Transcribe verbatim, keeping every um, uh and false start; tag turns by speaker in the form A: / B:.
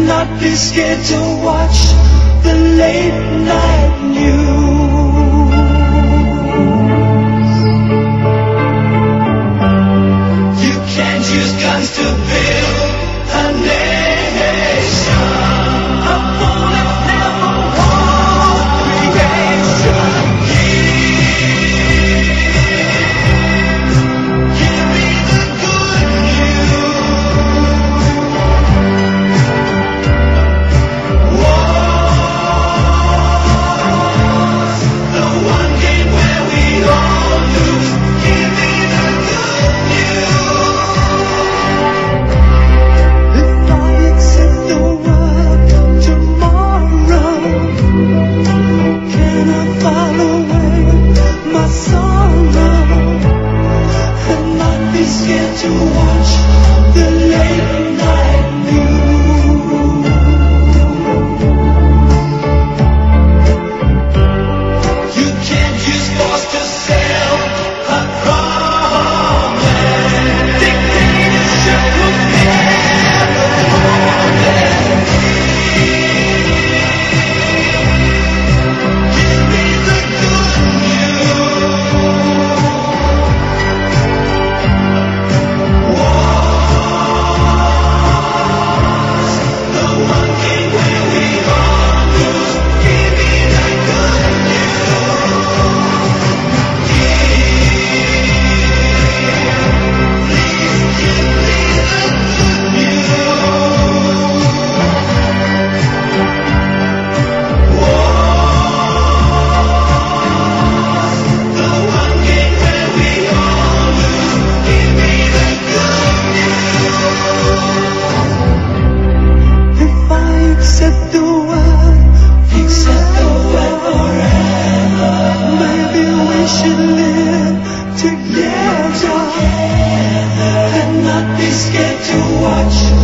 A: and not be scared to watch the late night news. You can't use guns to build a nation. A bullet never won creation. Give me the good news. War's the one game where we all lose. Give me the good news. If I accept the world tomorrow, can I file away my sorrow and not be scared to watch the late night news? You can't use force to sell a promise. Dictatorship will never promise. Give me the good news. War's the one game where we all lose. Give me the good news. Please give me the good news. War's the one game where we all lose. Give me the good news. If I accept the world, accept the world forever, maybe we should live together and not be scared to watch